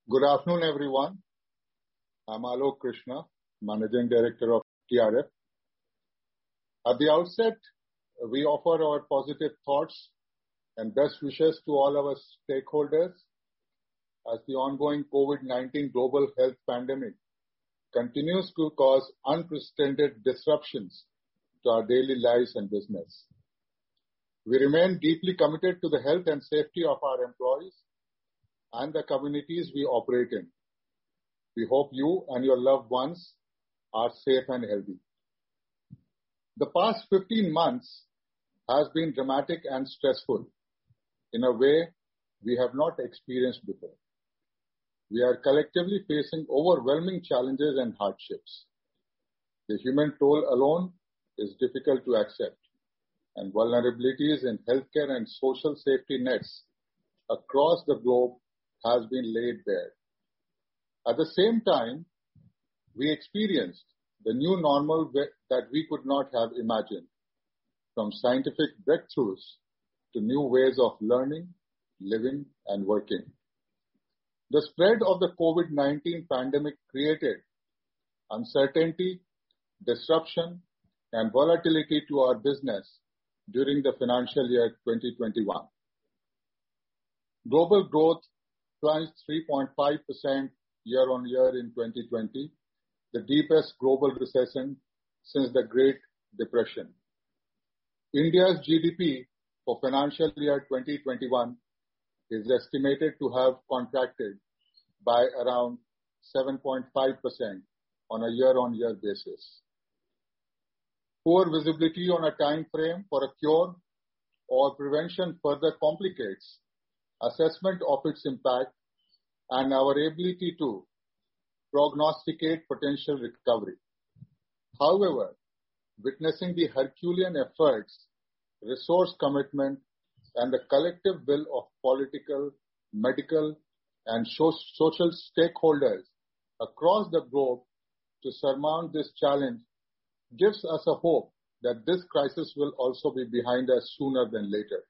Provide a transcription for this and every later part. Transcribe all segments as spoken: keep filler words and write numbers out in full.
Good afternoon, everyone. I'm Alok Krishna, Managing Director of T R F. At the outset, we offer our positive thoughts and best wishes to all our stakeholders as the ongoing COVID nineteen global health pandemic continues to cause unprecedented disruptions to our daily lives and business. We remain deeply committed to the health and safety of our employees and the communities we operate in. We hope you and your loved ones are safe and healthy. The past fifteen months has been dramatic and stressful in a way we have not experienced before. We are collectively facing overwhelming challenges and hardships. The human toll alone is difficult to accept, and vulnerabilities in healthcare and social safety nets across the globe has been laid bare. At the same time, we experienced the new normal that we could not have imagined, from scientific breakthroughs to new ways of learning, living, and working. The spread of the COVID nineteen pandemic created uncertainty, disruption, and volatility to our business during the financial year twenty twenty-one. Global growth plunged three point five percent year-on-year in twenty twenty, the deepest global recession since the Great Depression. India's G D P for financial year twenty twenty-one is estimated to have contracted by around seven point five percent on a year-on-year basis. Poor visibility on a time frame for a cure or prevention further complicates assessment of its impact and our ability to prognosticate potential recovery. However, witnessing the Herculean efforts, resource commitment, and the collective will of political, medical, and social stakeholders across the globe to surmount this challenge gives us a hope that this crisis will also be behind us sooner than later.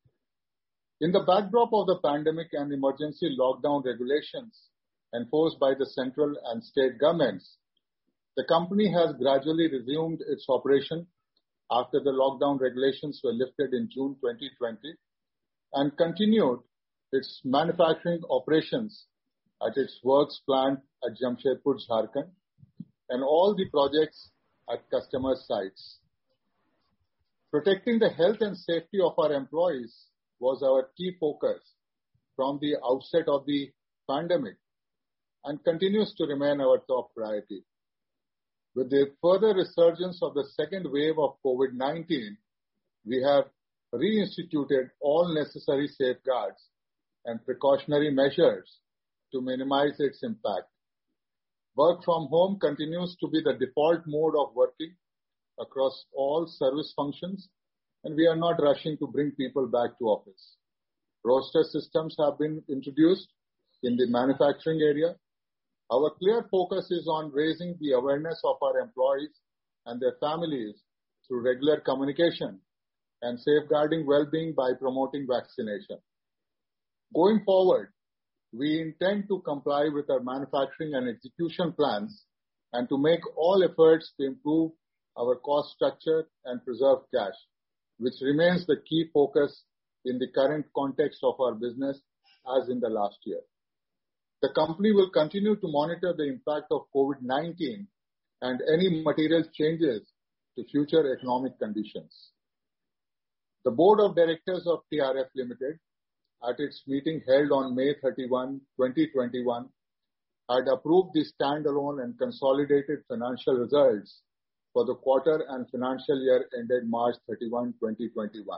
In the backdrop of the pandemic and emergency lockdown regulations enforced by the central and state governments, the company has gradually resumed its operation after the lockdown regulations were lifted in June twenty twenty and continued its manufacturing operations at its works plant at Jamshedpur, Jharkhand, and all the projects at customer sites. Protecting the health and safety of our employees was our key focus from the outset of the pandemic and continues to remain our top priority. With the further resurgence of the second wave of COVID nineteen, we have reinstituted all necessary safeguards and precautionary measures to minimize its impact. Work from home continues to be the default mode of working across all service functions, and we are not rushing to bring people back to office. Roster systems have been introduced in the manufacturing area. Our clear focus is on raising the awareness of our employees and their families through regular communication and safeguarding well-being by promoting vaccination. Going forward, we intend to comply with our manufacturing and execution plans and to make all efforts to improve our cost structure and preserve cash, which remains the key focus in the current context of our business as in the last year. The company will continue to monitor the impact of COVID nineteen and any material changes to future economic conditions. The Board of Directors of T R F Limited, at its meeting held on May thirty-first, twenty twenty-one, had approved the standalone and consolidated financial results for the quarter and financial year ended March thirty-first, twenty twenty-one.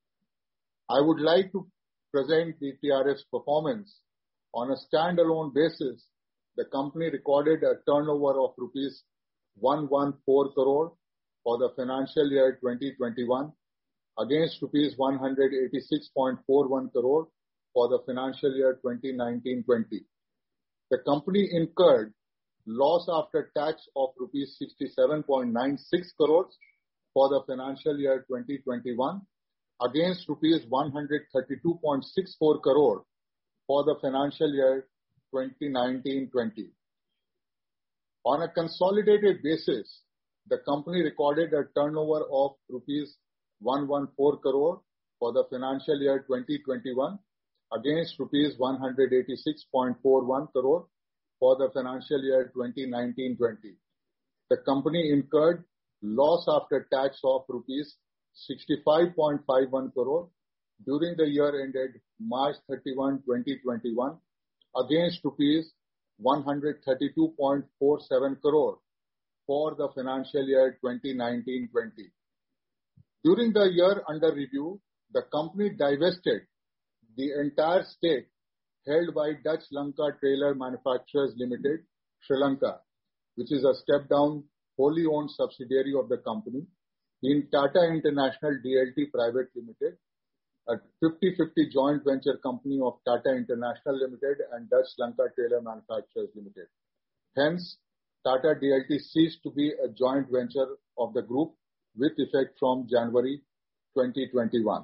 I would like to present the T R F's performance. On a standalone basis, the company recorded a turnover of rupees one hundred fourteen crore for the financial year twenty twenty-one against rupees one hundred eighty-six point four one crore for the financial year twenty nineteen twenty. The company incurred loss after tax of rupees sixty-seven point nine six crores for the financial year twenty twenty-one against rupees one hundred thirty-two point six four crore for the financial year twenty nineteen twenty. On a consolidated basis, the company recorded a turnover of rupees one hundred fourteen crore for the financial year twenty twenty-one against rupees one hundred eighty-six point four one crore for the financial year twenty nineteen twenty. The company incurred loss after tax of rupees sixty-five point five one crore during the year ended March thirty-first, twenty twenty-one against rupees one hundred thirty-two point four seven crore for the financial year twenty nineteen twenty. During the year under review, the company divested the entire stake held by Dutch Lanka Trailer Manufacturers Limited, Sri Lanka, which is a step-down, wholly owned subsidiary of the company, in Tata International D L T Private Limited, a fifty fifty joint venture company of Tata International Limited and Dutch Lanka Trailer Manufacturers Limited. Hence, Tata D L T ceased to be a joint venture of the group with effect from January twenty twenty-one.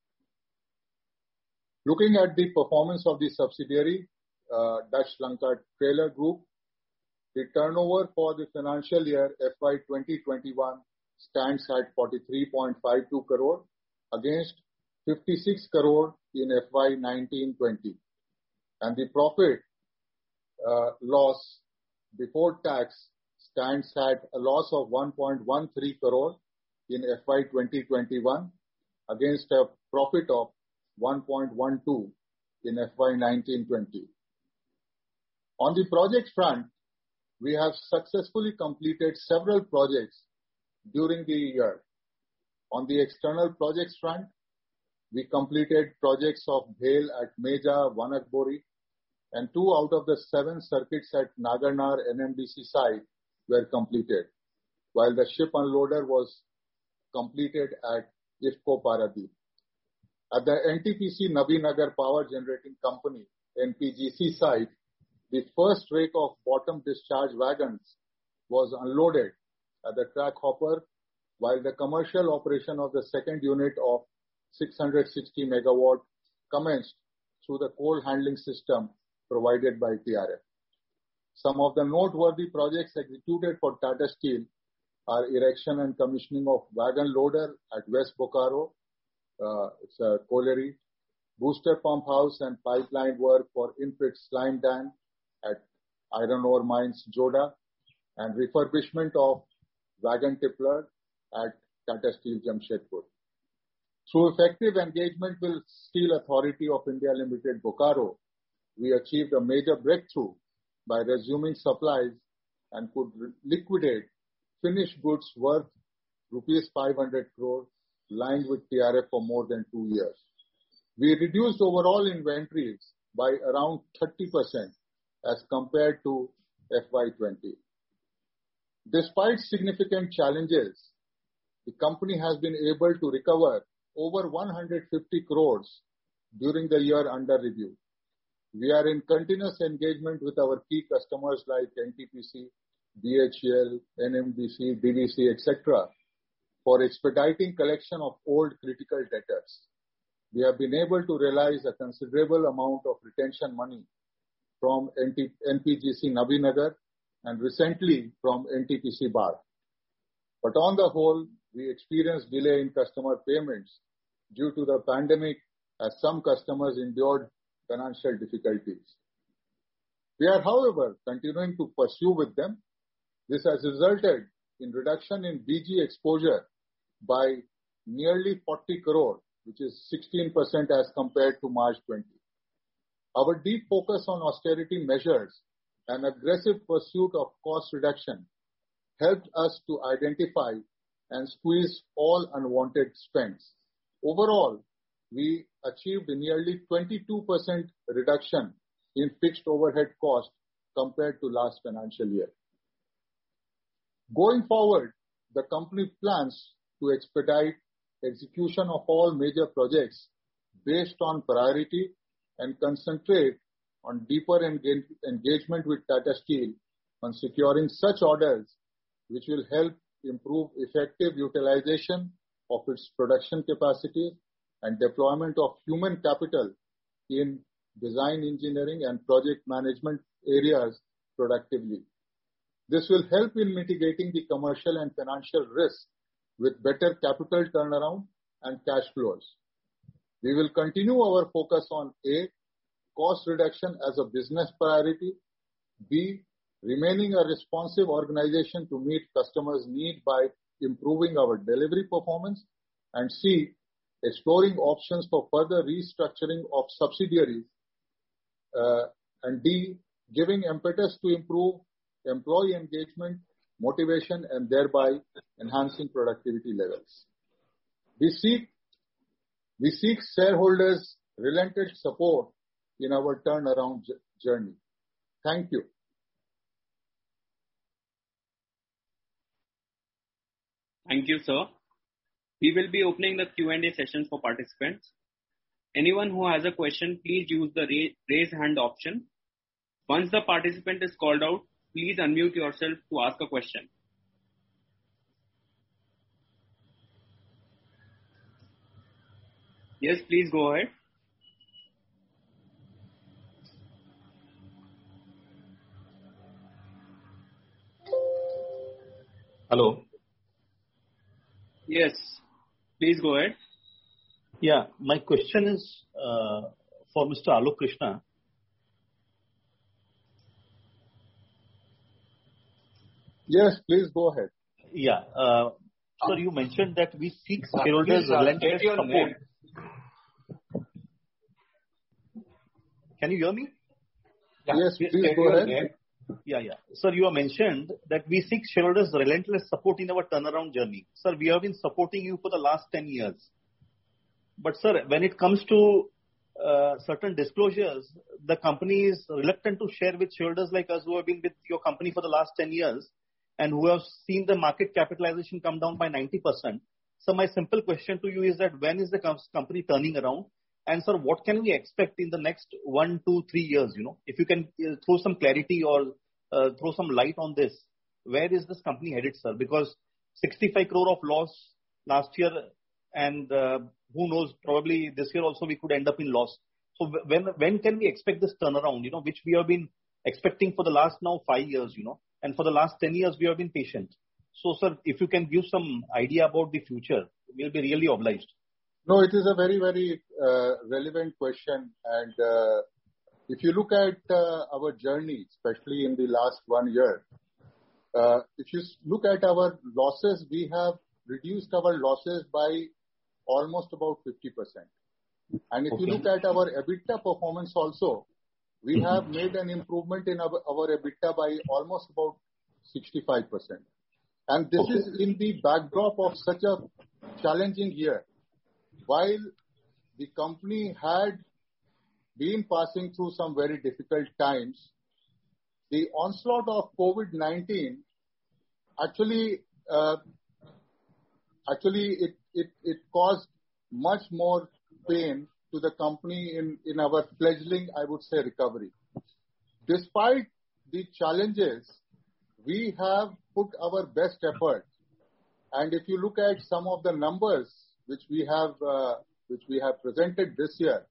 Looking at the performance of the subsidiary, uh, Dutch Lanka Trailer Group, the turnover for the financial year F Y twenty twenty-one stands at forty-three point five two crore against fifty-six crore in F Y nineteen twenty. And the profit uh, loss before tax stands at a loss of one point one three crore in F Y twenty twenty-one against a profit of one point one two in F Y nineteen twenty. On the project front, we have successfully completed several projects during the year. On the external projects front, we completed projects of Bhel at Meja, Wanakbori, and two out of the seven circuits at Nagarnar N M D C site were completed, while the ship unloader was completed at IFFCO Paradeep. At the N T P C Nabinagar Power Generating Company, N P G C site, the first rake of bottom discharge wagons was unloaded at the track hopper, while the commercial operation of the second unit of six hundred sixty megawatt commenced through the coal handling system provided by T R F. Some of the noteworthy projects executed for Tata Steel are erection and commissioning of wagon loader at West Bokaro, uh, it's a colliery, booster pump house and pipeline work for in-pit slime dam at Iron Ore Mines, Joda, and refurbishment of wagon tippler at Tata Steel Jamshedpur. Through effective engagement with Steel Authority of India Limited, Bokaro, we achieved a major breakthrough by resuming supplies and could liquidate finished goods worth rupees five hundred crore lying with T R F for more than two years. We reduced overall inventories by around thirty percent as compared to F Y twenty. Despite significant challenges, the company has been able to recover over one hundred fifty crores during the year under review. We are in continuous engagement with our key customers like N T P C, B H E L, N M D C, D V C, et cetera for expediting collection of old critical debtors. We have been able to realize a considerable amount of retention money from N P G C Nabinagar and recently from N T P C Bar. But on the whole, we experienced delay in customer payments due to the pandemic as some customers endured financial difficulties. We are, however, continuing to pursue with them. This has resulted in reduction in B G exposure by nearly forty crore, which is sixteen percent as compared to March twenty. Our deep focus on austerity measures and aggressive pursuit of cost reduction helped us to identify and squeeze all unwanted spends. Overall, we achieved a nearly twenty-two percent reduction in fixed overhead cost compared to last financial year. Going forward, the company plans to expedite execution of all major projects based on priority and concentrate on deeper engage engagement with Tata Steel on securing such orders which will help improve effective utilization of its production capacity and deployment of human capital in design engineering and project management areas productively. This will help in mitigating the commercial and financial risk with better capital turnaround and cash flows. We will continue our focus on A, cost reduction as a business priority, B, remaining a responsive organization to meet customers' need by improving our delivery performance, and C, exploring options for further restructuring of subsidiaries, uh, and D, giving impetus to improve employee engagement, motivation, and thereby enhancing productivity levels. We seek, we seek shareholders' relentless support in our turnaround journey. Thank you. Thank you, sir. We will be opening the Q and A session for participants. Anyone who has a question, please use the raise hand option. Once the participant is called out, please unmute yourself to ask a question. Yes, please go ahead. Hello. Yes, please go ahead. Yeah, my question is uh, for Mister Alok Krishna. Yes, please go ahead. Yeah, uh, sir, you mentioned that we seek shareholders' relentless support. Can you hear me? Yeah, yes, please, please go ahead. Name. Yeah, yeah. Sir, you have mentioned that we seek shareholders' relentless support in our turnaround journey. Sir, we have been supporting you for the last ten years. But sir, when it comes to uh, certain disclosures, the company is reluctant to share with shareholders like us who have been with your company for the last ten years and who have seen the market capitalization come down by ninety percent. So my simple question to you is that when is the company turning around? And sir, what can we expect in the next one, two, three years? You know, if you can throw some clarity or uh, throw some light on this, where is this company headed, sir? Because sixty-five crore of loss last year, and uh, who knows, probably this year also we could end up in loss. So when when can we expect this turnaround? You know, which we have been expecting for the last now five years. You know, and for the last ten years we have been patient. So, sir, if you can give some idea about the future, we'll be really obliged. No, it is a very, very uh, relevant question. And uh, if you look at uh, our journey, especially in the last one year, uh, if you look at our losses, we have reduced our losses by almost about fifty percent. And if okay. you look at our EBITDA performance also, we have made an improvement in our, our EBITDA by almost about sixty-five percent. And this okay. is in the backdrop of such a challenging year. While the company had been passing through some very difficult times, the onslaught of COVID nineteen actually, uh, actually it, it, it caused much more pain to the company in, in our fledgling, I would say, recovery. Despite the challenges, we have put our best effort. And if you look at some of the numbers which we have, uh, which we have presented this year,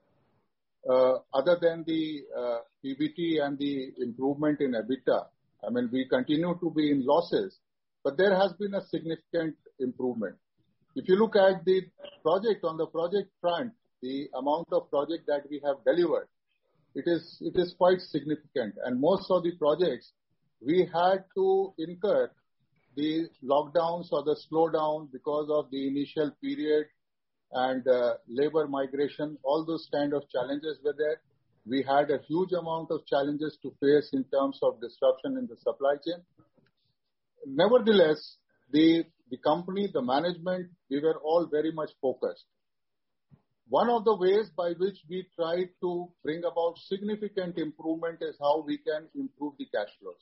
uh, other than the uh, P B T and the improvement in EBITDA, I mean, we continue to be in losses, but there has been a significant improvement. If you look at the project, on the project front, the amount of project that we have delivered, it is, it is quite significant. And most of the projects, we had to incur the lockdowns or the slowdown because of the initial period and uh, labor migration. All those kind of challenges were there. We had a huge amount of challenges to face in terms of disruption in the supply chain. Nevertheless, the, the company, the management, we were all very much focused. One of the ways by which we tried to bring about significant improvement is how we can improve the cash flows.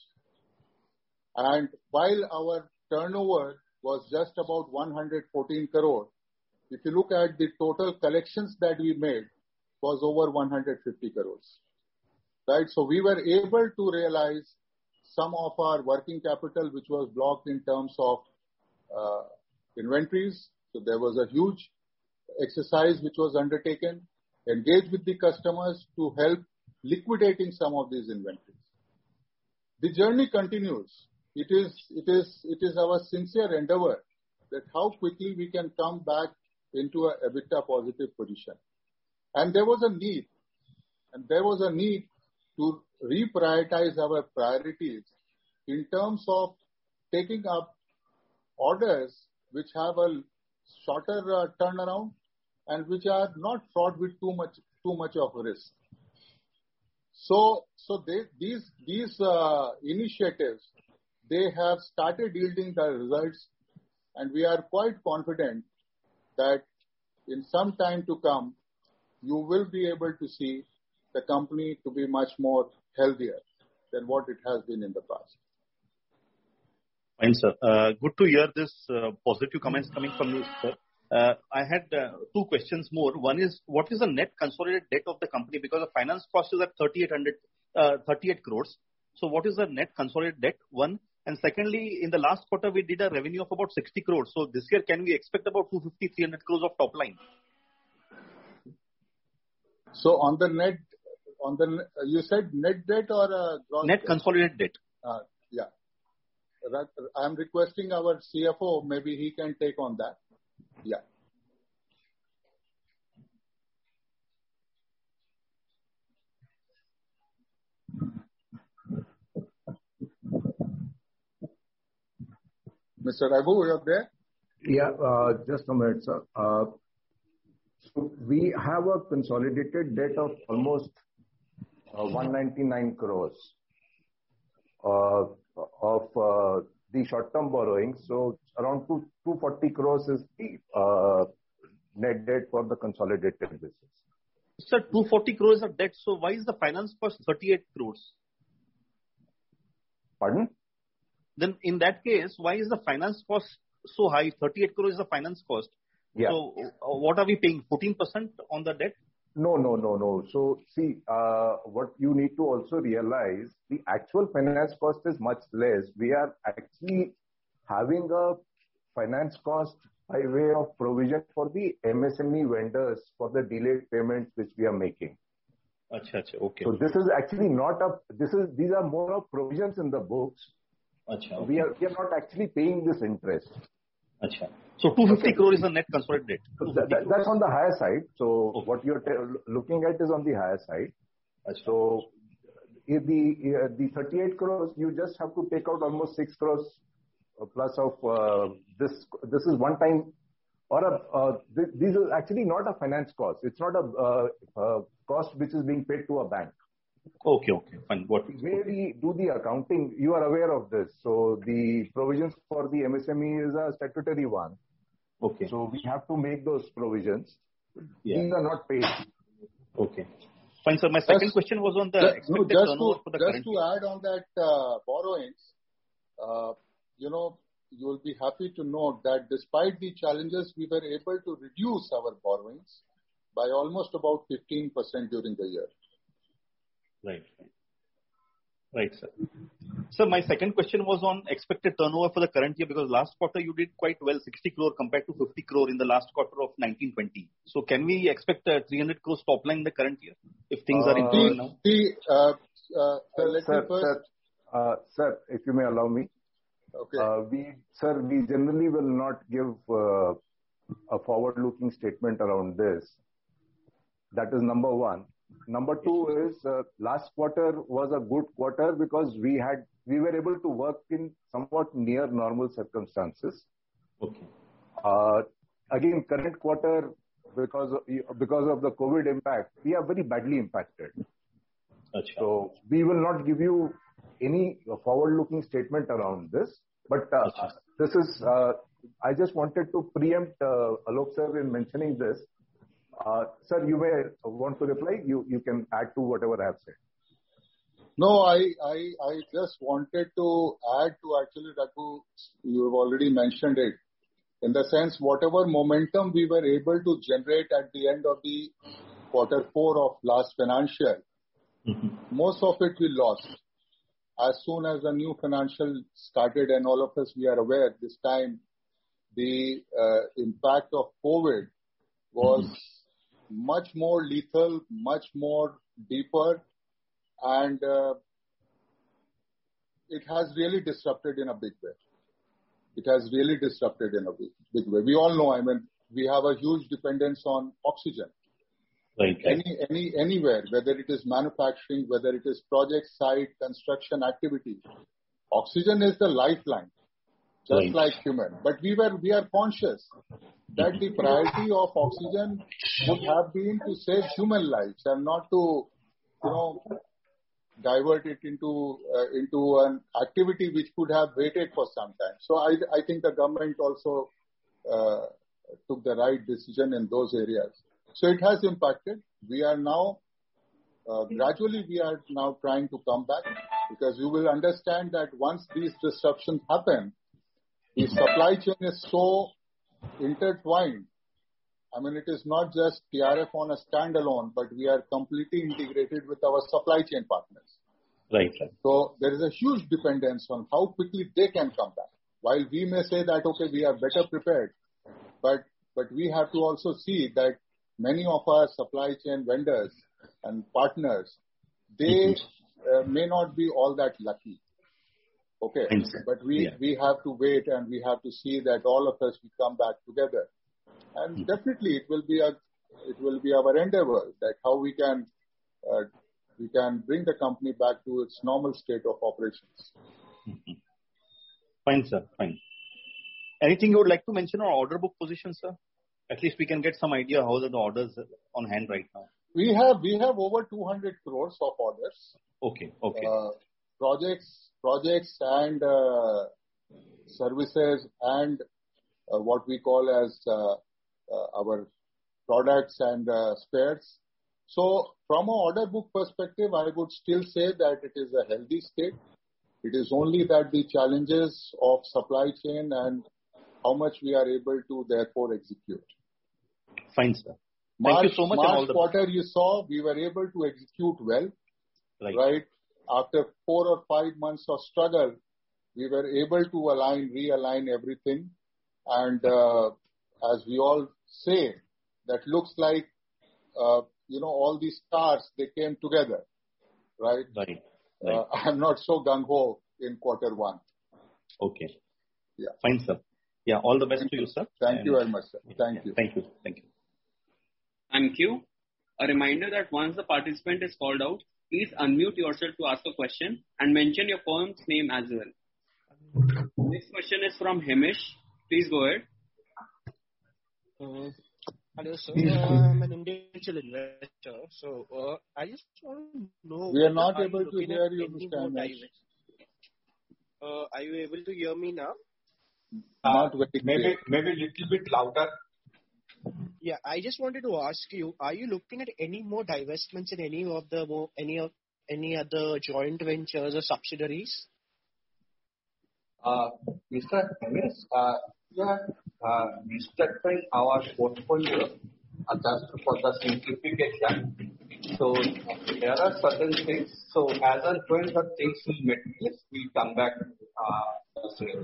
And while our turnover was just about one hundred fourteen crore, if you look at the total collections that we made was over one hundred fifty crores, right? So we were able to realize some of our working capital which was blocked in terms of uh, inventories. So there was a huge exercise which was undertaken. engage with the customers to help liquidating some of these inventories. The journey continues. It is, it is, it is our sincere endeavor that how quickly we can come back into a EBITDA positive position. And there was a need, and there was a need to reprioritize our priorities in terms of taking up orders which have a shorter uh, turnaround and which are not fraught with too much too much of risk. So, so they, these these uh, initiatives, they have started yielding the results, and we are quite confident that in some time to come, you will be able to see the company to be much more healthier than what it has been in the past. Fine, sir. Uh, good to hear this uh, positive comments coming from you, sir. Uh, I had uh, two questions more. One is, what is the net consolidated debt of the company? Because the finance cost is at thirty-eight hundred, uh, thirty-eight crores. So what is the net consolidated debt? One. And secondly, in the last quarter, we did a revenue of about sixty crores. So this year, can we expect about two fifty, three hundred crores of top line? So on the net, on the, you said net debt or uh, gross Net debt? consolidated debt. Uh, yeah. I'm requesting our C F O, maybe he can take on that. Yeah. Mister Raghu, you're there? Yeah, uh, just a minute, sir. Uh, so we have a consolidated debt of almost uh, one ninety-nine crores uh, of uh, the short-term borrowing. So around two, 240 crores is the uh, net debt for the consolidated business. Sir, two forty crores of debt. So why is the finance cost thirty-eight crores? Pardon? Then in that case, why is the finance cost so high? thirty-eight crores is the finance cost. Yeah. So uh, what are we paying? fourteen percent on the debt? No, no, no, no. So see, uh, what you need to also realize, the actual finance cost is much less. We are actually having a finance cost by way of provision for the M S M E vendors for the delayed payments which we are making. Achha, achha, okay. So this is actually not a, this is, these are more of provisions in the books. Achha, okay. We are, we are not actually paying this interest. Achha. So two hundred fifty Okay. crore is the net consolidated debt. So that, that, that's on the higher side. So Okay. what you're te- looking at is on the higher side. Achha. So if the uh, the thirty-eight crores, you just have to take out almost six crores plus of uh, this. This is one time, or a, uh, th- this is actually not a finance cost. It's not a uh, uh, cost which is being paid to a bank. Okay, okay, fine. What? Where we do the accounting, you are aware of this. So the provisions for the M S M E is a statutory one. Okay. So we have to make those provisions. Yeah. These are not paid. Okay. Fine, sir. My second Just- question was on the Just, expected no, just turnover to, for the just current to year. add on that uh, borrowings, uh, you know, you will be happy to note that despite the challenges, we were able to reduce our borrowings by almost about fifteen percent during the year. Right. Right, sir. Sir, my second question was on expected turnover for the current year, because last quarter you did quite well, sixty crore compared to fifty crore in the last quarter of nineteen twenty. So can we expect uh, three hundred crores top line in the current year if things are Uh, improving See, now? see uh, uh, Sir, let sir, me first, sir, uh, sir, if you may allow me, okay. uh, we, sir, we generally will not give uh, a forward-looking statement around this. That is number one. Number two is uh, last quarter was a good quarter because we had we were able to work in somewhat near normal circumstances. Okay. Uh, again, current quarter because of, because of the COVID impact, we are very badly impacted. Achha. So we will not give you any forward-looking statement around this. But uh, Achha. this is, uh, I just wanted to preempt uh, Alok sir in mentioning this. Uh, sir, you may want to reply. You you can add to whatever I have said. No, I, I, I just wanted to add to actually, Raghu, you have already mentioned it. In the sense, whatever momentum we were able to generate at the end of the quarter four of last financial, Mm-hmm. most of it we lost. As soon as the new financial started, and all of us, we are aware this time, the uh, impact of COVID was much more lethal, much more deeper, and uh, it has really disrupted in a big way. It has really disrupted in a big, big way. We all know, I mean, we have a huge dependence on oxygen. Right, right. Any, any, anywhere, whether it is manufacturing, whether it is project site, construction activity, oxygen is the lifeline, just Right. like human. But we were, we are conscious that the priority of oxygen would have been to save human lives and not to, you know, divert it into uh, into an activity which could have waited for some time. So I, I think the government also uh, took the right decision in those areas. So it has impacted. We are now, uh, gradually we are now trying to come back, because you will understand that once these disruptions happen, the supply chain is so intertwined. I mean, it is not just T R F on a standalone, but we are completely integrated with our supply chain partners. Right, right. So there is a huge dependence on how quickly they can come back. While we may say that, okay, we are better prepared, but, but we have to also see that many of our supply chain vendors and partners, they uh, may not be all that lucky. Okay, but we, yeah. we have to wait and we have to see that all of us will come back together. And mm-hmm. definitely it will be a, it will be our endeavor that how we can, uh, we can bring the company back to its normal state of operations. Mm-hmm. Fine, sir. Fine. Anything you would like to mention on order book position, sir? At least we can get some idea how are the orders on hand right now. We have, we have over two hundred crores of orders. Okay, okay. Uh, projects, projects and uh, services and uh, what we call as uh, uh, our products and uh, spares. So from an order book perspective, I would still say that it is a healthy state. It is only that the challenges of supply chain and how much we are able to therefore execute. Fine, sir. March, Thank you so much. March and all the quarter you saw, we were able to execute well, right. right? After four or five months of struggle, we were able to align, realign everything. And uh, as we all say, that looks like, uh, you know, all these stars, they came together, right? Right. right. Uh, I'm not so gung-ho in quarter one. Okay. Yeah. Fine, sir. Yeah, all the best Thank to you, sir. Thank and you very much, sir. Thank yeah, you. Thank you. Thank you. Thank you. A reminder that once the participant is called out, please unmute yourself to ask a question and mention your firm's name as well. Next question is from Hemish. Please go ahead. Uh, hello, sir. Uh, I'm an individual investor. So uh, I just want to know. We are not are able you to hear you, Mister Hemish. Uh, are you able to hear me now? Not very maybe clear. maybe a little bit louder. Yeah, I just wanted to ask you: are you looking at any more divestments in any of the more, any of any other joint ventures or subsidiaries? Uh, Mister Hemish, uh, we are uh, restructuring our portfolio uh, just for the simplification. So there are certain things. So as and when the things will materialize, we come back. Uh,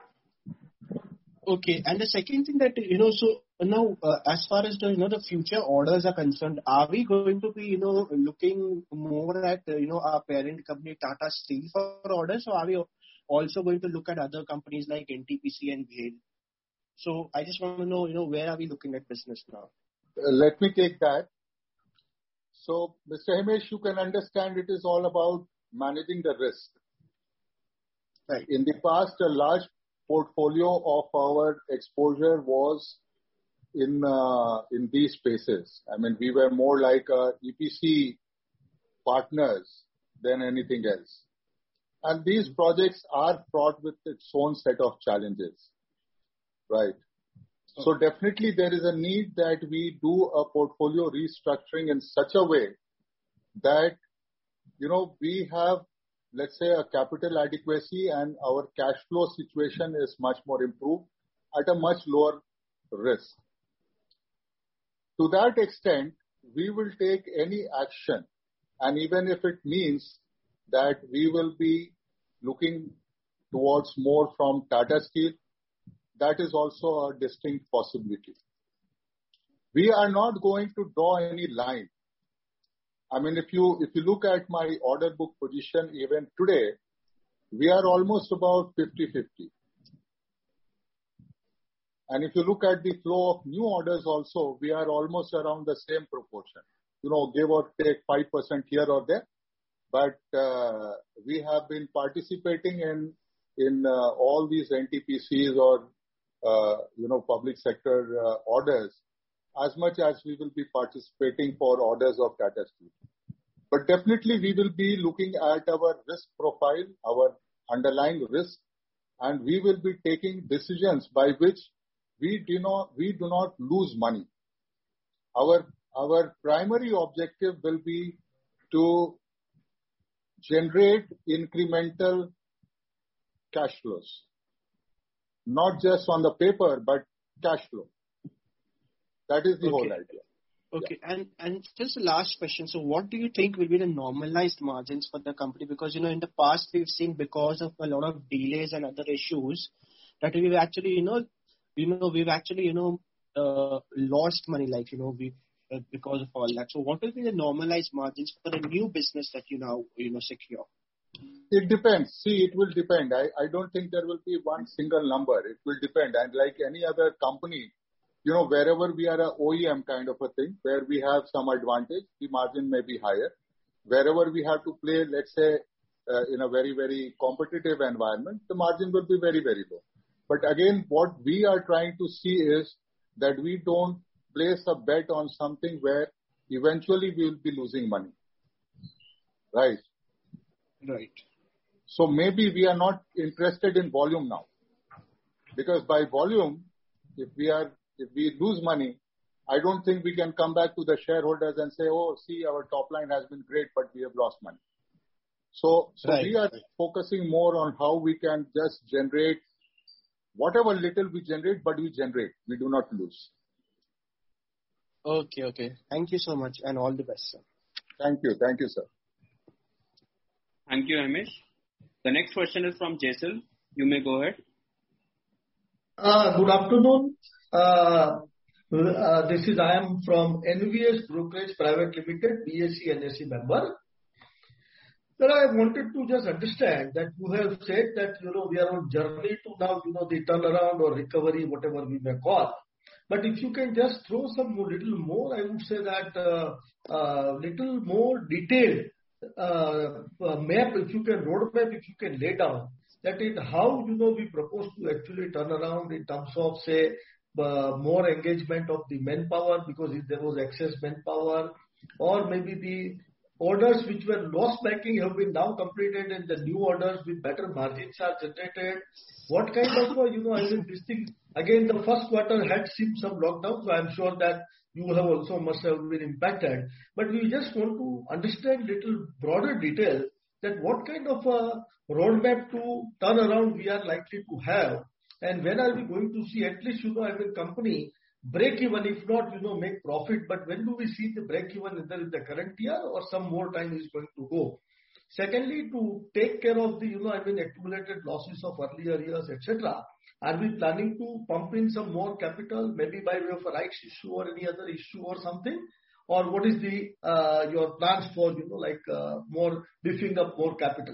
Okay, and the second thing that, you know, so now uh, as far as the, you know, the future orders are concerned, are we going to be, you know, looking more at, uh, you know, our parent company Tata Steel for orders, or are we also going to look at other companies like N T P C and B H E L? So I just want to know, you know, where are we looking at business now? Uh, let me take that. So, Mister Hemish, you can understand it is all about managing the risk. Right. In the past, a large portfolio of our exposure was in uh, in these spaces. I mean, we were more like uh, E P C partners than anything else. And these projects are fraught with its own set of challenges, right? So definitely there is a need that we do a portfolio restructuring in such a way that, you know, we have, let's say, a capital adequacy and our cash flow situation is much more improved at a much lower risk. To that extent, we will take any action, and even if it means that we will be looking towards more from Tata Steel, that is also a distinct possibility. we are not going to draw any line. I mean, if you if you look at my order book position even today, we are almost about fifty-fifty. And if you look at the flow of new orders also, we are almost around the same proportion. You know, give or take five percent here or there. But uh, we have been participating in in uh, all these N T P Cs or, uh, you know, public sector uh, orders as much as we will be participating for orders of Tata Steel. But definitely we will be looking at our risk profile, our underlying risk, and we will be taking decisions by which we do not, we do not lose money. Our, our primary objective will be to generate incremental cash flows, not just on the paper, but cash flow. That is the Okay. whole idea. Okay. And and just the last question. So what do you think will be the normalized margins for the company? Because, you know, in the past, we've seen because of a lot of delays and other issues that we've actually, you know, you know, we've actually, you know, uh, lost money, like, you know, we uh, because of all that. So what will be the normalized margins for the new business that you now, you know, secure? It depends. See, it will depend. I, I don't think there will be one single number. It will depend. And like any other company, you know, wherever we are a O E M kind of a thing, where we have some advantage, the margin may be higher. Wherever we have to play, let's say, uh, in a very, very competitive environment, the margin will be very, very low. But again, what we are trying to see is that we don't place a bet on something where eventually we will be losing money. Right? Right. So maybe we are not interested in volume now. Because by volume, if we are If we lose money, I don't think we can come back to the shareholders and say, oh, see, our top line has been great, but we have lost money. So, so Right. we are focusing more on how we can just generate whatever little we generate, but we generate. We do not lose. Okay, okay. Thank you so much and all the best, sir. Thank you. Thank you, sir. Thank you, Hamish. The next question is from Jaisal. You may go ahead. Uh, good afternoon. Uh, uh, this is, I am from N V S Brokerage Private Limited, B S C N S E member. Sir, I wanted to just understand that you have said that, you know, we are on journey to now, you know, the turnaround or recovery, whatever we may call. But if you can just throw some more, little more, I would say that uh, uh, little more detailed uh, uh, map, if you can, roadmap, if you can lay down, that is how, you know, we propose to actually turn around in terms of, say, uh, more engagement of the manpower, because if there was excess manpower, or maybe the orders which were loss-making have been now completed and the new orders with better margins are generated. What kind of, you know, I mean, this thing, again, the first quarter had seen some lockdown, so I'm sure that you have also must have been impacted. But we just want to understand little broader detail that what kind of a roadmap to turn around we are likely to have, and when are we going to see at least, you know, I mean, company break even, if not, you know, make profit, but when do we see the break even, either in the current year or some more time is going to go? Secondly, to take care of the, you know, I mean, accumulated losses of earlier years, et cetera, are we planning to pump in some more capital, maybe by way of a rights issue or any other issue or something? Or what is the uh, your plans for, you know, like uh, more beefing up more capital?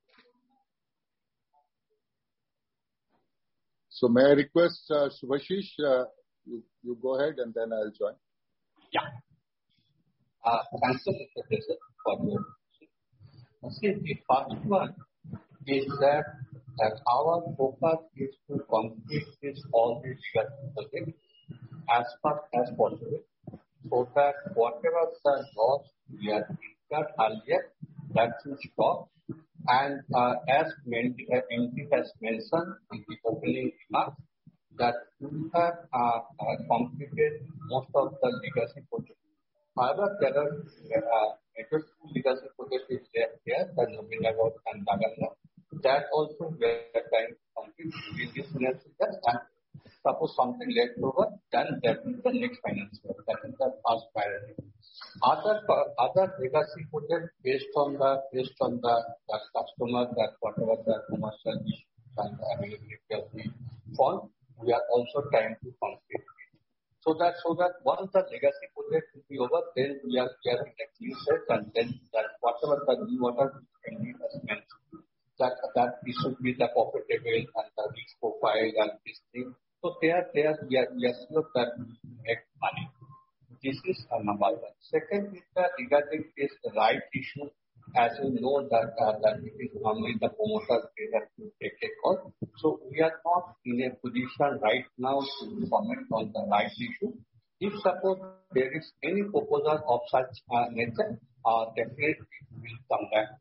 So may I request uh, Subhashish, uh, you, you go ahead and then I'll join. Yeah. Uh, thanks for your See, the first one is that, that our focus is to complete this all these projects as fast as possible, so that whatever the loss we are incurred earlier, that should stop. And uh, as M D has mentioned in the opening remarks, that we have uh, uh, completed most of the legacy projects. However, there are uh, major two legacy projects is there, there the Nabinagar and Naganda. That also we are trying to complete in this financial year, and suppose something left over, then that is the next financial year. That is the first priority. Other other legacy projects based on the based on the, the customer, that whatever the commercial issues and the availability of the fund, we are also trying to complete it. So So that so that once the legacy project will be over, then we are we are in a clean set, and then that whatever the new order can be investment, that that it should be the profitable and the risk profile and this thing. So there there we are we are sure that we make money. This is uh, number one. Second is that regarding this right issue, as you know that uh, that it is only the promoters that to take a call. So we are not in a position right now to comment on the right issue. If suppose there is any proposal of such uh, nature, uh, definitely we will come back.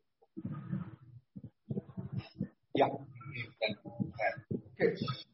Yeah. You can, uh, Okay.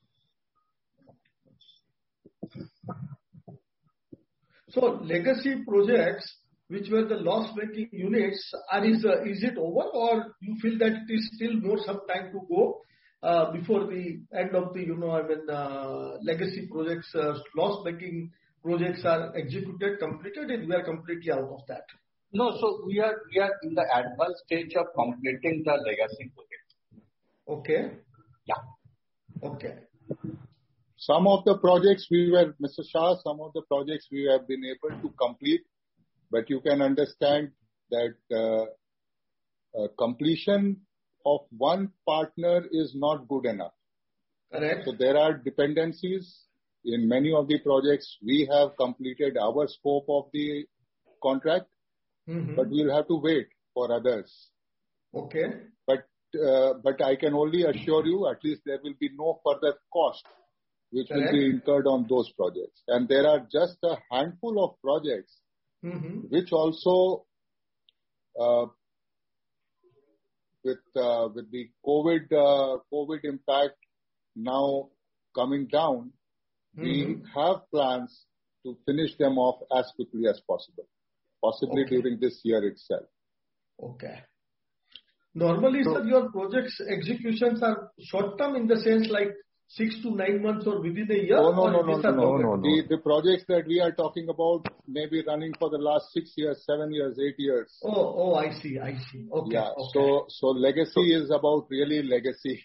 So legacy projects, which were the loss-making units, are is uh, is it over, or you feel that it is still more some time to go uh, before the end of the you know I mean uh, legacy projects, uh, loss-making projects are executed, completed, and we are completely out of that? No, so we are we are in the advanced stage of completing the legacy project. Okay. Yeah. Okay. Some of the projects we were, Mister Shah, some of the projects we have been able to complete, but you can understand that uh, uh, completion of one partner is not good enough. Correct. So there are dependencies in many of the projects. We have completed our scope of the contract, Mm-hmm. but we'll have to wait for others. Okay. But uh, but I can only assure you, at least there will be no further cost which Correct. will be incurred on those projects. And there are just a handful of projects Mm-hmm. which also, uh, with uh, with the COVID uh, COVID impact now coming down, we Mm-hmm. have plans to finish them off as quickly as possible, possibly Okay. during this year itself. Okay. Normally, So- sir, your projects executions are short term in the sense like six to nine months or within a year? Oh, no, or no, no, these no, are no, longer? no. The, the projects that we are talking about may be running for the last six years, seven years, eight years. Oh, oh, I see, I see. Okay. Yeah. Okay. So, so legacy is about really legacy.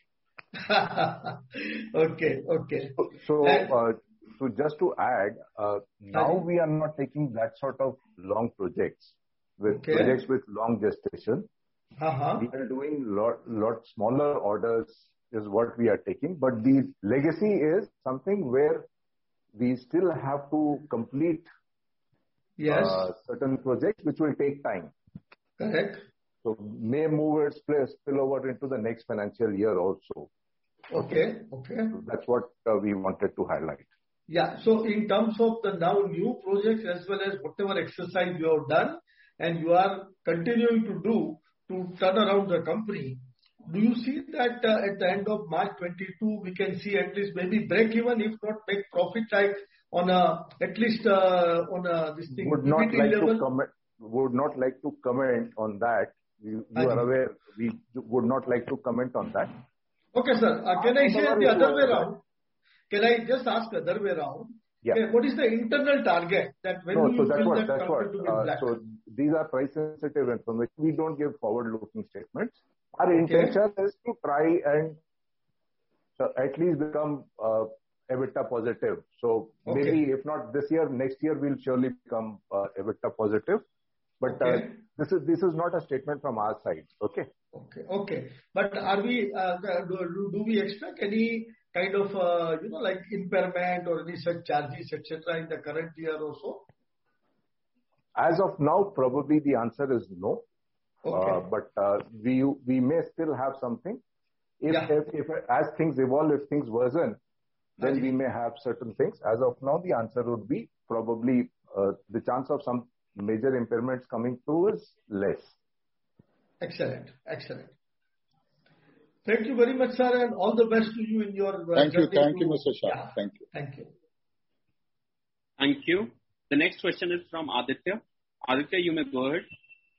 okay, okay. So, so, And- uh, so just to add, uh, now Sorry. we are not taking that sort of long projects with Okay. projects with long gestation. Uh-huh. We are doing lot, lot smaller orders is what we are taking, but the legacy is something where we still have to complete Yes, uh, certain projects which will take time. correct. So may move its place spill over into the next financial year also. Okay, okay. So that's what uh, we wanted to highlight. Yeah. So in terms of the now new projects as well as whatever exercise you have done and you are continuing to do to turn around the company, do you see that uh, at the end of March twenty-two, we can see at least maybe break even, if not make profit, like on a, at least uh, on a, this thing, Would not P B T like level? to comment. Would not like to comment on that. You, you are Ajay. aware. We would not like to comment on that. Okay, sir. Uh, can I say However, the you other are way aware. around? Can I just ask the other way around? Yeah. Okay, what is the internal target that when No, do so you that's feel what, that that's company what, to be uh, black? so these are price sensitive information. We don't give forward-looking statements. Our Okay. intention is to try and uh, at least become uh, EBITDA positive. So Okay. maybe if not this year, next year we'll surely become uh, EBITDA positive. But uh, Okay. this is, this is not a statement from our side. Okay. Okay. Okay. But are we, uh, do, do we expect any kind of, uh, you know, like impairment or any such charges, et cetera in the current year or so? As of now, probably the answer is no. Okay. Uh, but uh, we we may still have something. If, Yeah. if, if as things evolve, if things worsen, then Ajay. we may have certain things. As of now, the answer would be probably uh, the chance of some major impairments coming through is less. Excellent. Excellent. Thank you very much, sir, and all the best to you in your uh, Thank you. journey Thank to- you, Mister Shah. Yeah. Thank you. Thank you. Thank you. The next question is from Aditya. Aditya, you may go ahead.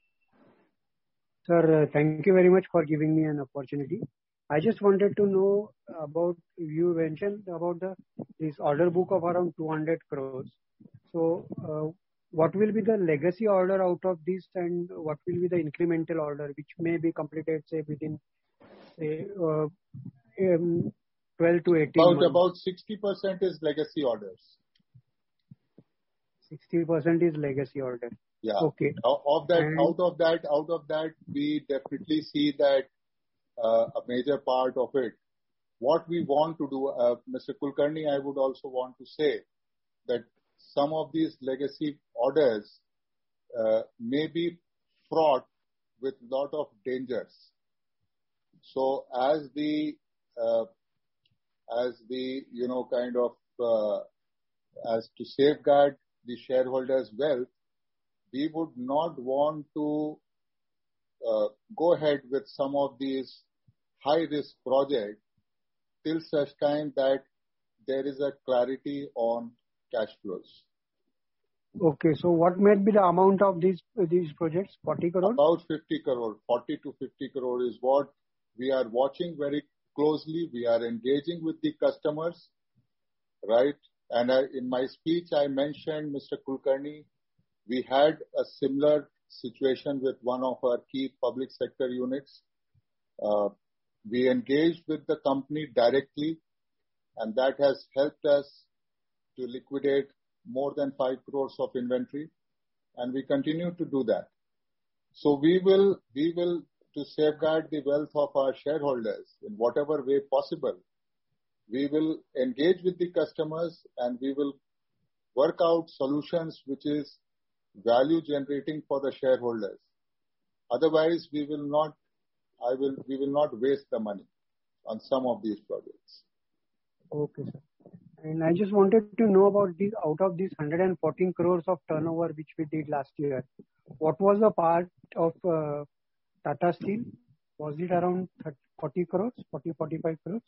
Sir, uh, thank you very much for giving me an opportunity. I just wanted to know about, you mentioned about the this order book of around two hundred crores. So, uh, what will be the legacy order out of this, and what will be the incremental order which may be completed, say, within say, uh, um, twelve to eighteen About, months? about sixty percent is legacy orders. sixty percent is legacy order. Yeah. Okay. Out of that, And- out of that, out of that, we definitely see that uh, a major part of it. What we want to do, uh, Mister Kulkarni, I would also want to say that some of these legacy orders uh, may be fraught with lot of dangers. So as the uh, as the you know kind of uh, as to safeguard the shareholders' wealth, we would not want to uh, go ahead with some of these high-risk projects till such time that there is a clarity on cash flows. Okay, so what might be the amount of these these projects? forty crore? About fifty crore, forty to fifty crore is what we are watching very closely. We are engaging with the customers, right? And I, in my speech, I mentioned, Mister Kulkarni, we had a similar situation with one of our key public sector units. Uh, we engaged with the company directly, and that has helped us to liquidate more than five crores of inventory, and we continue to do that. So we will, we will, to safeguard the wealth of our shareholders in whatever way possible, we will engage with the customers and we will work out solutions which is value generating for the shareholders. Otherwise, we will not, I will, we will not waste the money on some of these projects. Okay, sir. And I just wanted to know about these, out of these one hundred fourteen crores of turnover which we did last year, what was the part of uh, Tata Steel? Was it around thirty, forty crores, forty, forty-five crores?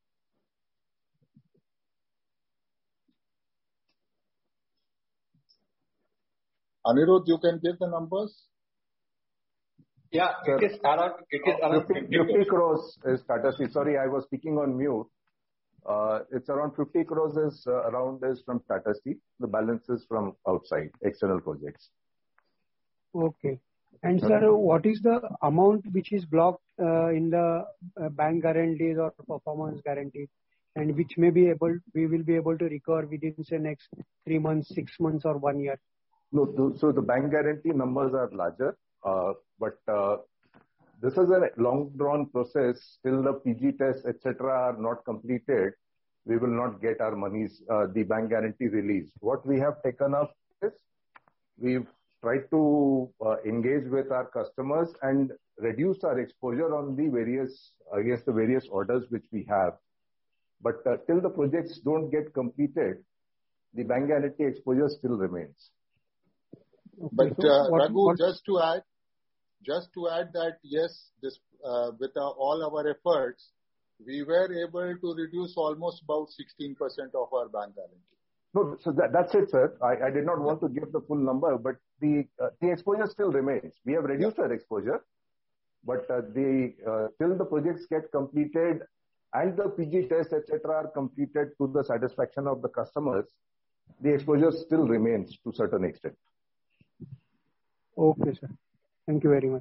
Anirudh, you can give the numbers? Yeah, Sir, it is around, it is around fifty, fifty crores is Tata Steel. Sorry, I was speaking on mute. Uh, it's around fifty crores is uh, around is from Tata Steel. The balance is from outside, external projects. Okay. And sir, what is the amount which is blocked uh, in the uh, bank guarantees or performance guarantees, and which may be able, we will be able to recover within say next three months, six months, or one year? No, th- so the bank guarantee numbers are larger, uh, but uh, this is a long drawn process. Till the P G tests, et cetera, are not completed, we will not get our monies, uh, the bank guarantee released. What we have taken up is we've tried to uh, engage with our customers and reduce our exposure on the various against the various orders which we have. But uh, till the projects don't get completed, the bank guarantee exposure still remains. Okay, But so uh, what, Raghu, what, just to add, just to add that yes, this uh, with uh, all our efforts, we were able to reduce almost about sixteen percent of our bank guarantee. No, so that, that's it, sir. I, I did not want to give the full number, but the uh, the exposure still remains. We have reduced our exposure, but uh, the uh, till the projects get completed and the P G tests, et cetera, are completed to the satisfaction of the customers, the exposure still remains to a certain extent. Okay, sir. Thank you very much.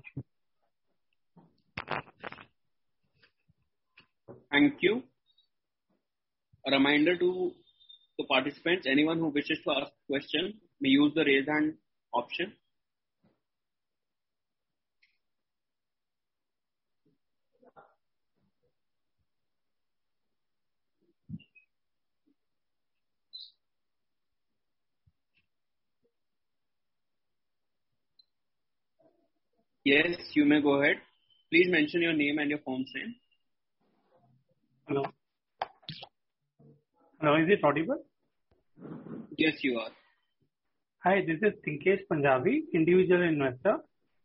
Thank you. A reminder to the participants, anyone who wishes to ask a question may use the raise hand option. Yes, you may go ahead. Please mention your name and your firm's name. Hello. Hello, is it audible? Yes, you are. Hi, this is Tinkesh Punjabi, individual investor.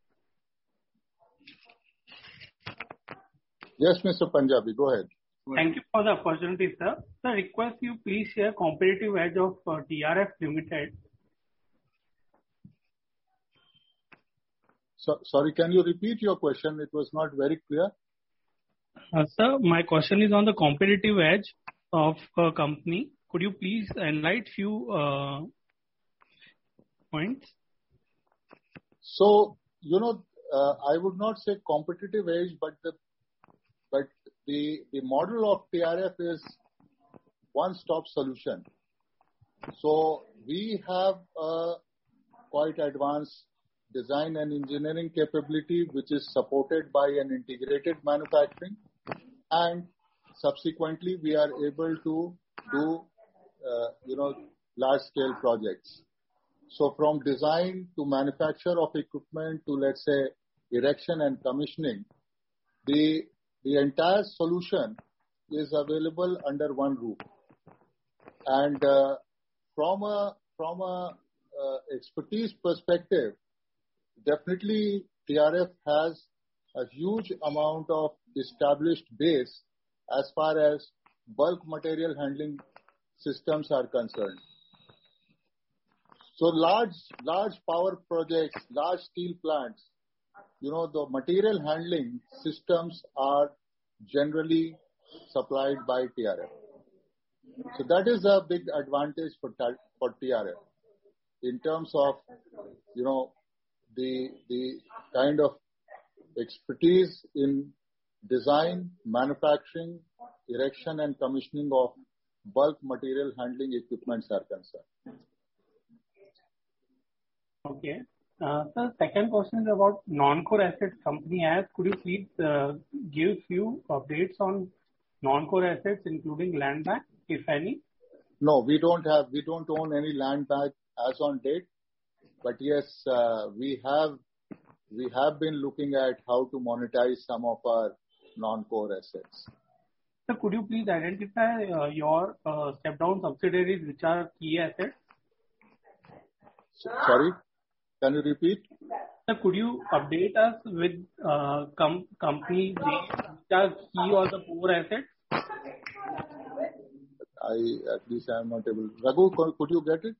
Yes, Mister Punjabi, go ahead. Thank you for the opportunity, sir. Sir, request you please share competitive edge of uh, T R F Limited. So, sorry, can you repeat your question? It was not very clear. Uh, sir, my question is on the competitive edge of a company. Could you please enlighten few uh, points? So, you know, uh, I would not say competitive edge, but the but the the model of T R F is one-stop solution. So we have a quite advanced design and engineering capability, which is supported by an integrated manufacturing, and subsequently we are able to do, uh, you know, large-scale projects. So from design to manufacture of equipment to, let's say, erection and commissioning, the the entire solution is available under one roof. And uh, from a from a uh, expertise perspective, definitely T R F has a huge amount of established base as far as bulk material handling systems are concerned. So large, large power projects, large steel plants, you know, the material handling systems are generally supplied by T R F. So that is a big advantage for, for T R F in terms of, you know, the, the kind of expertise in design, manufacturing, erection and commissioning of bulk material handling equipments are concerned. Okay. Uh, so second question is about non-core assets company has. Could you please uh, give few updates on non-core assets, including land bank, if any? No, we don't have, we don't own any land bank as on date. But yes, uh, we have, we have been looking at how to monetize some of our non-core assets. So could you please identify uh, your uh, step-down subsidiaries which are key assets? Sorry, can you repeat? So could you update us with uh, com companies which are key or the core assets? I, at least I am not able. Raghu, could you get it?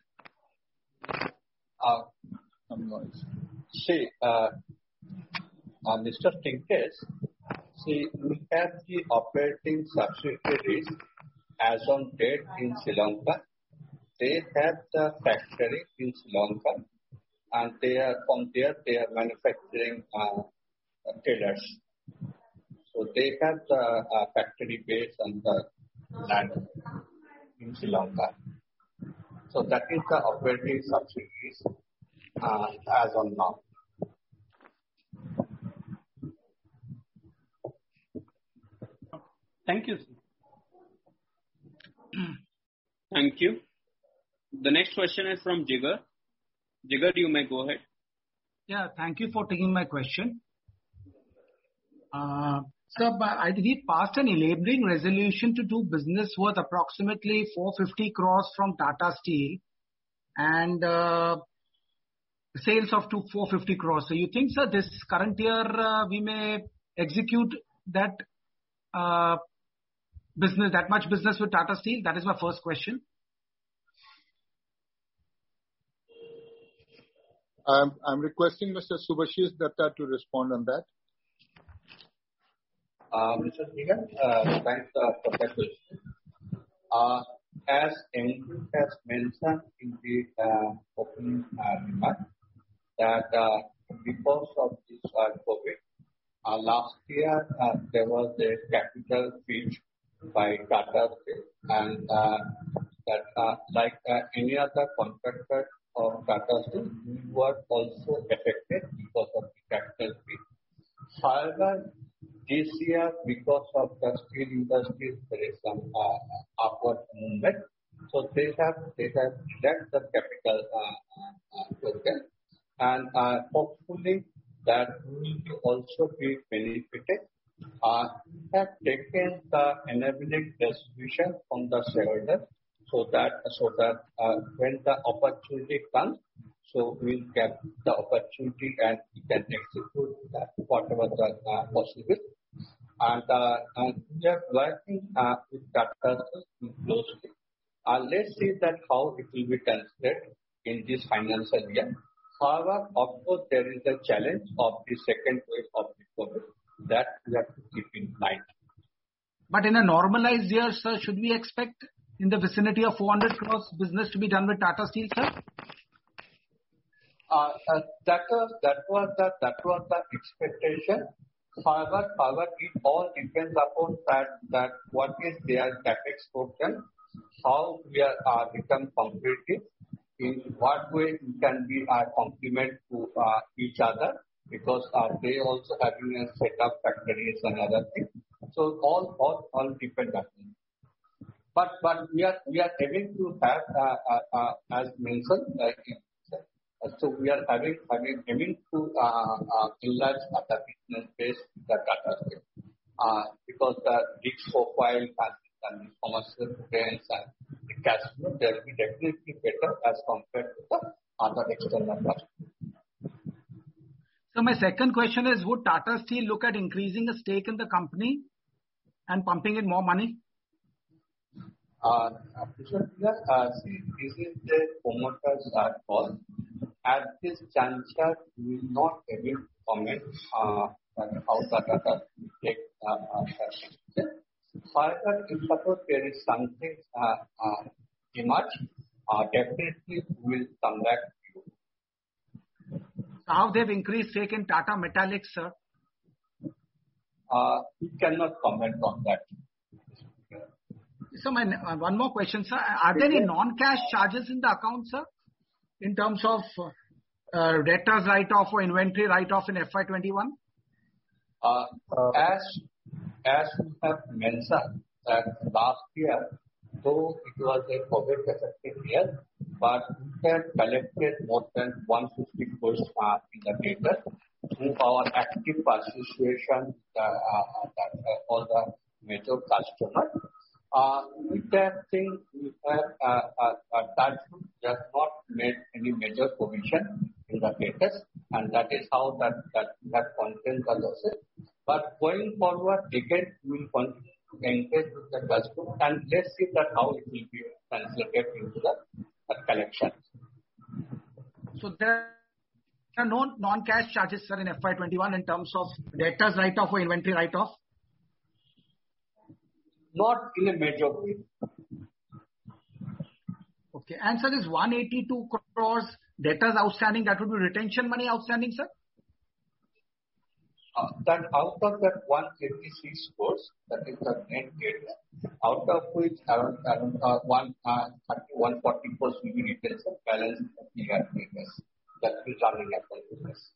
Uh, Some noise. See, uh, uh, Mister Tinkes, see, we have the operating subsidiaries as on date in Sri Lanka. They have the factory in Sri Lanka, and they are from there they are manufacturing uh, tailors. So they have the uh, factory base and the land in Sri Lanka. So that is the operating subsidiaries uh, as on now. Thank you, sir. Thank you. The next question is from Jigar. Jigar, you may go ahead. Yeah, thank you for taking my question. Uh, sir, I we passed an enabling resolution to do business worth approximately four hundred fifty crores from Tata Steel and uh, sales of to four hundred fifty crores. So you think, sir, this current year uh, we may execute that uh, business, that much business with Tata Steel? That is my first question. I'm, I'm requesting Mister Subhashish Datta to respond on that. Uh, Mister Jigar, uh, thanks uh, for that question. Uh, as M D has mentioned in the uh, opening uh, remark, that uh, because of this uh, COVID, uh, last year uh, there was a capital pitch by Tata Steel, and uh, that uh, like uh, any other contractor of Tata Steel, we were also affected because of the capital pitch. However, this year, because of the steel industry, there is some uh, upward movement. So they have they have left the capital uh, uh, program, and uh, hopefully that will also be benefited. Uh, we have taken the enabling resolution from the shareholders, so that so that uh, when the opportunity comes, so we'll get the opportunity and we can execute that whatever the uh, possible. And, uh, and we are working uh, with Tata closely. Uh, let's see that how it will be considered in this financial year. However, of course, there is a challenge of the second wave of the COVID that we have to keep in mind. But in a normalized year, sir, should we expect in the vicinity of four hundred crores business to be done with Tata Steel, sir? Uh, uh, that was that was the that was the expectation. However, however, it all depends upon that that what is their capex program. how we are uh, become competitive, in what way we can be a uh, complement to uh, each other, because uh, they also having a set of factories and other things. So all all all depend on it. But but we are we are aiming to have uh, uh, uh, as mentioned. Uh, so we are having having aiming to uh, uh, enlarge the business base the Tata Steel. Uh, because the risk profile and, and the commercial trends and the cash flow, they will be definitely better as compared to the other external customers. So my second question is, would Tata Steel look at increasing a stake in the company and pumping in more money? Uh, uh, see, this is the promoter's uh, call. At this juncture, we will not able to comment uh, how Tata take uh, uh, further. If suppose there is something uh, uh, emerge, uh, definitely we will come back to you. So how they've increased stake in Tata Metallics, sir? Uh, we cannot comment on that. So my uh, one more question, sir. Are there any non-cash charges in the account, sir, in terms of uh, debtors write-off or inventory write-off in F Y twenty-one? Uh, as as we have mentioned that last year, though it was a COVID affected year, but we have collected more than one hundred fifty crores uh, in the data through our active participation uh, uh, that, uh, all the major customers. Uh, we have think we have uh, uh, uh, that has not made any major provision in the data, and that is how that that we have contained the losses. But going forward, again, we will continue to engage with the customer, and let's see that how it will be translated into the uh, collection. So there are no non-cash charges, sir, in F Y twenty-one in terms of debtors write-off or inventory write-off? Not in a major way. Okay. And sir, this one hundred eighty-two crores debtors outstanding, that would be retention money outstanding, sir? Uh, that out of that one hundred eighty-six crores, that is the net debt, out of which around, around uh, one, uh, thirty, one hundred forty crores will be retention, balance we have business. That is running at the business.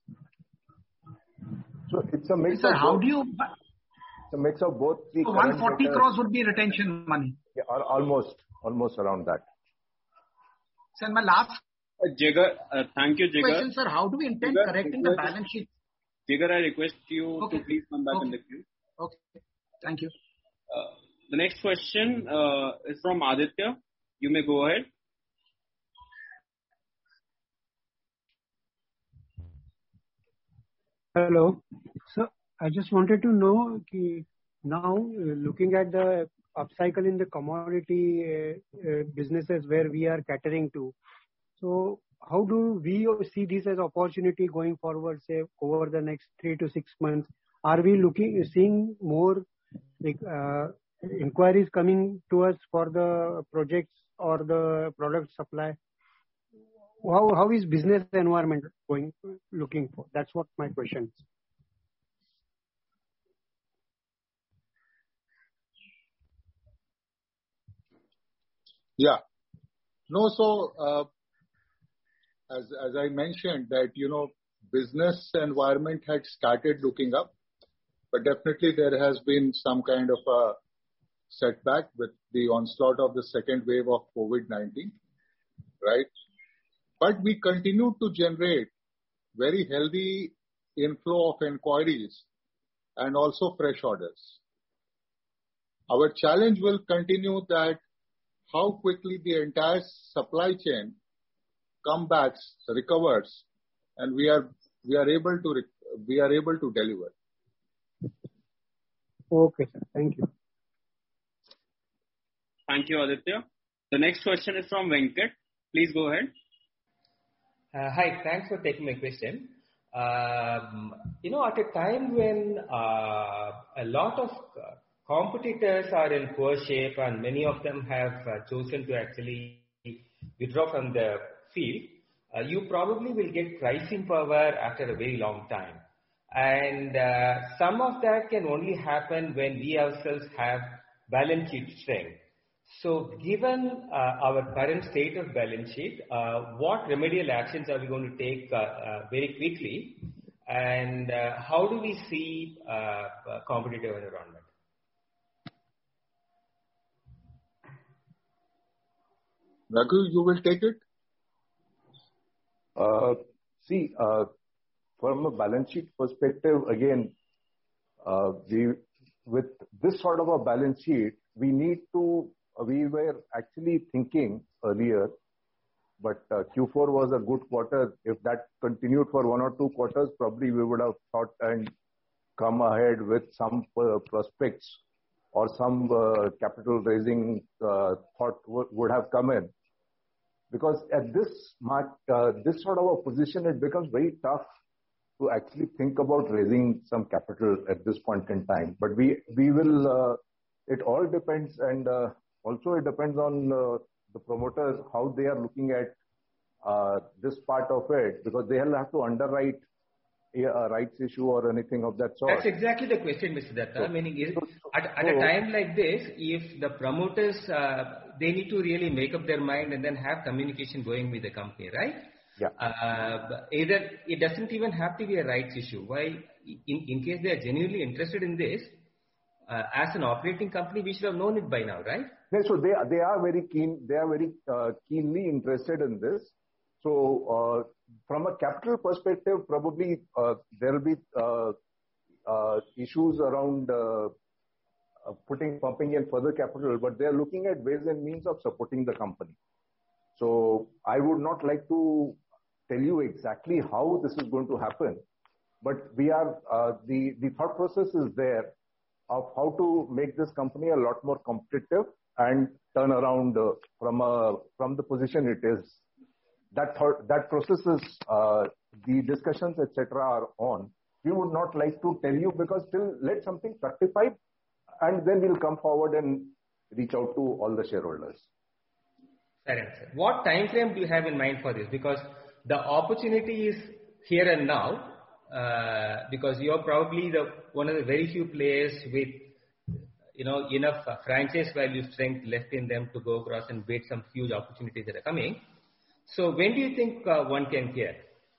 So it's a mix sir, of how both. do you... It's a mix of both the So one hundred forty debtors. crores would be retention money. Yeah, almost, almost around that. Sir, my last uh, Jigar, uh, thank you, Jigar. question, sir. How do we intend Jigar, correcting request, the balance sheet? Jigar, I request you Okay. to please come back Okay. in the queue. Okay. Thank you. Uh, the next question uh, is from Aditya. You may go ahead. Hello. So I just wanted to know ki now uh, looking at the upcycle in the commodity uh, uh, businesses where we are catering to. So how do we see this as opportunity going forward, say over the next three to six months? Are we looking, seeing more like, uh, inquiries coming to us for the projects or the product supply? How, how is business environment going, looking for? That's what my question is. Yeah. No, so, uh, as, as I mentioned that, you know, business environment had started looking up, but definitely there has been some kind of a setback with the onslaught of the second wave of COVID nineteen, right? But we continue to generate very healthy inflow of inquiries and also fresh orders. Our challenge will continue that how quickly the entire supply chain comes back, recovers, and we are we are able to we are able to deliver. Okay, sir. Thank you. Thank you, Aditya. The next question is from Venkat. Please go ahead. Uh, hi, thanks for taking my question. Um, you know, at a time when uh, a lot of uh, competitors are in poor shape and many of them have uh, chosen to actually withdraw from the field, uh, you probably will get pricing power after a very long time. And uh, some of that can only happen when we ourselves have balance sheet strength. So given uh, our current state of balance sheet, uh, what remedial actions are we going to take uh, uh, very quickly? And uh, how do we see uh, competitive environment? Raghu, you will take it? Uh, see, uh, from a balance sheet perspective, again, uh, we, with this sort of a balance sheet, we need to, uh, we were actually thinking earlier, but uh, Q four was a good quarter. If that continued for one or two quarters, probably we would have thought and come ahead with some uh, prospects or some uh, capital raising uh, thought w- would have come in. Because at this mark, uh, this sort of a position, it becomes very tough to actually think about raising some capital at this point in time. But we we will. Uh, it all depends, and uh, also it depends on uh, the promoters how they are looking at uh, this part of it, because they will have to underwrite a, a rights issue or anything of that sort. That's exactly the question, Mister Datta. So, Meaning, is, so, at, at so, a time like this, if the promoters, uh, they need to really make up their mind and then have communication going with the company, right? Yeah. Uh, either it doesn't even have to be a rights issue. Why? In, in case they are genuinely interested in this, uh, as an operating company, we should have known it by now, right? Yeah, so they are, they are very keen. They are very uh, keenly interested in this. So, uh, from a capital perspective, probably uh, there will be uh, uh, issues around uh, uh, putting, pumping in further capital, but they are looking at ways and means of supporting the company. So, I would not like to tell you exactly how this is going to happen, but we are uh, the the thought process is there of how to make this company a lot more competitive and turn around uh, from a from the position it is. That thought, that process is, uh, the discussions, et cetera are on. We would not like to tell you because till let something fructify and then we'll come forward and reach out to all the shareholders. Fair answer. What time frame do you have in mind for this? Because the opportunity is here and now, uh, because you're probably the one of the very few players with, you know, enough uh, franchise value strength left in them to go across and bid some huge opportunities that are coming. So when do you think uh, one can hear?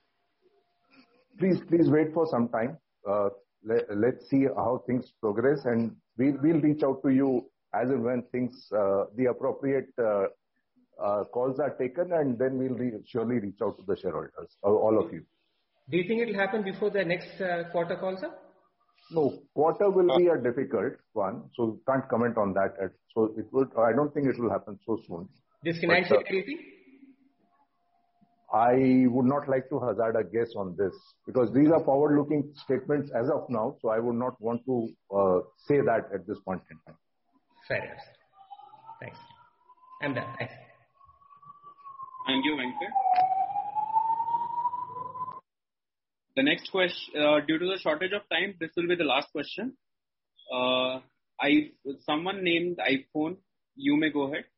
Please, please wait for some time. Uh, let, let's see how things progress, and we'll, we'll reach out to you as and when things, uh, the appropriate uh, uh, calls are taken, and then we'll re- surely reach out to the shareholders, all of you. Do you think it will happen before the next uh, quarter call, sir? No, quarter will be a difficult one, so can't comment on that. So it will. I don't think it will happen so soon. This financial year, uh, I would not like to hazard a guess on this because these are forward-looking statements as of now, so I would not want to uh, say that at this point in time. Fair enough. Thanks. I'm done. Thanks. Thank you, Venkat. The next question, uh, due to the shortage of time, this will be the last question. Uh, I, someone named iPhone, you may go ahead.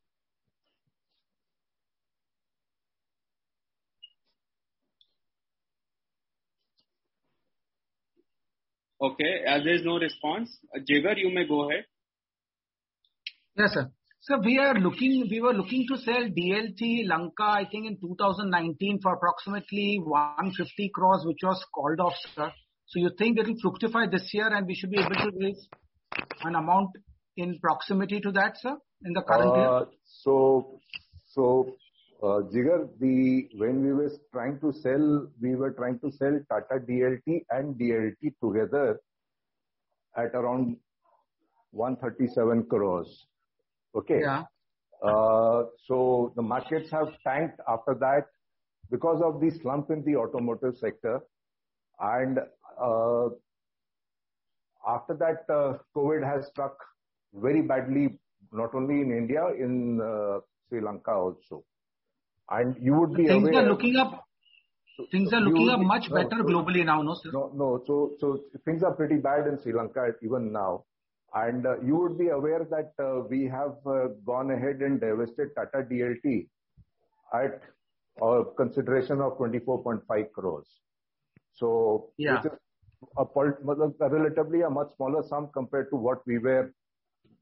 Okay, as there is no response, uh, Jigar, you may go ahead. Yes, sir. So we are looking, we were looking to sell D L T Lanka, I think in two thousand nineteen for approximately one hundred fifty crores, which was called off, sir. So you think it will fructify this year and we should be able to raise an amount in proximity to that, sir, in the current uh, year? So, so, uh, Jigar, the, when we were trying to sell, we were trying to sell Tata D L T and D L T together at around one hundred thirty-seven crores. Okay. Yeah. Uh, so the markets have tanked after that because of the slump in the automotive sector. And uh, after that, uh, COVID has struck very badly, not only in India, in uh, Sri Lanka also. And you would be things aware. Are looking up, things are looking up much no, better so, globally now, no, sir? No, no. So, so things are pretty bad in Sri Lanka even now. And uh, you would be aware that uh, we have uh, gone ahead and divested Tata D L T at a consideration of twenty-four point five crores. So, yeah. which is a, a relatively a much smaller sum compared to what we were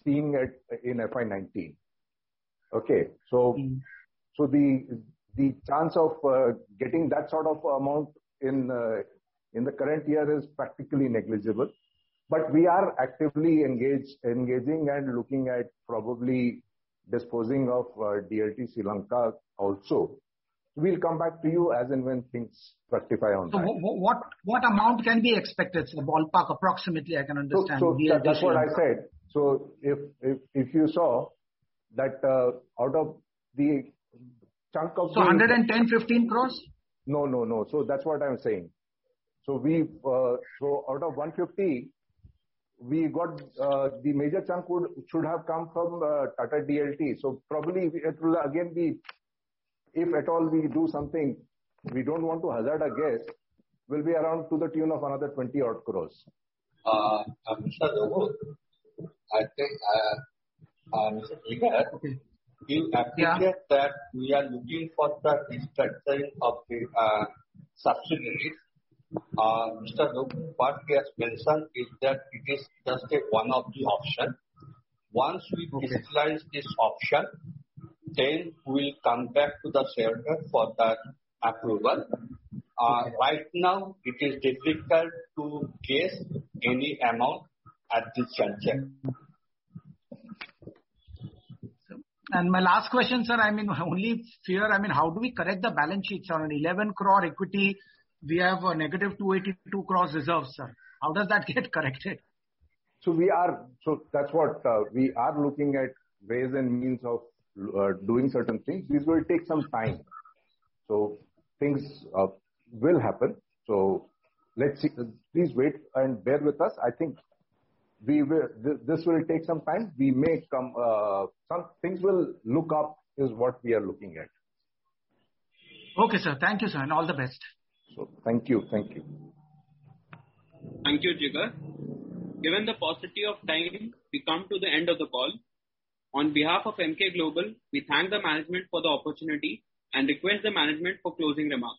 seeing it in F Y nineteen. Okay, so mm. so the the chance of uh, getting that sort of amount in uh, in the current year is practically negligible. But we are actively engaged, engaging and looking at probably disposing of uh, D L T Sri Lanka also. We'll come back to you as and when things fructify on so that. So what what amount can be expected? So ballpark approximately, I can understand. So, so that's what I said. So if if if you saw that uh, out of the chunk of so the, one hundred ten, fifteen crores? No, no, no. So that's what I'm saying. So we uh, so out of one hundred fifty, we got uh, the major chunk would should have come from uh, Tata D L T. So probably it will again be, if at all we do something, we don't want to hazard a guess, will be around to the tune of another twenty odd crores. Uh, uh, Mister Raghu, I think, uh, uh, Mister Jigar, okay. You appreciate yeah. that we are looking for the restructuring of the uh, subsidiaries. Uh, Mister Raghu, what he has mentioned is that it is just a one of the option. Once we okay. crystallize this option, then we'll come back to the shareholder for that approval. Uh, okay. Right now, it is difficult to guess any amount at this juncture. And my last question, sir, I mean, only fear, I mean, how do we correct the balance sheets on an eleven crore equity? We have a negative two hundred eighty-two crores reserves, sir. How does that get corrected? So we are, so that's what uh, we are looking at ways and means of uh, doing certain things. These will take some time. So things uh, will happen. So let's see, please wait and bear with us. I think we will, th- this will take some time. We may come, uh, some things will look up is what we are looking at. Okay, sir. Thank you, sir. And all the best. So thank you. Thank you. Thank you, Jigar. Given the paucity of time, we come to the end of the call. On behalf of M K Global, we thank the management for the opportunity and request the management for closing remarks.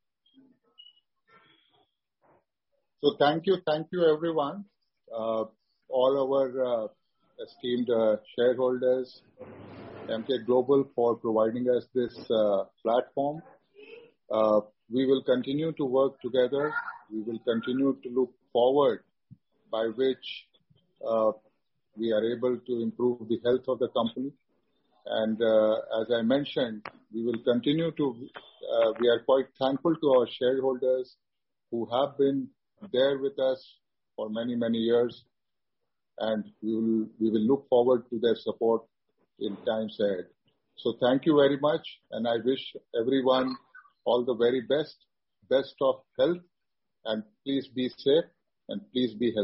So thank you, thank you everyone, uh, all our uh, esteemed uh, shareholders, M K Global, for providing us this uh, platform. Uh, we will continue to work together. We will continue to look forward by which uh, we are able to improve the health of the company. And uh, as I mentioned, we will continue to, uh, we are quite thankful to our shareholders who have been there with us for many, many years. And we will, we will look forward to their support in times ahead. So thank you very much. And I wish everyone all the very best, best of health. And please be safe and please be healthy.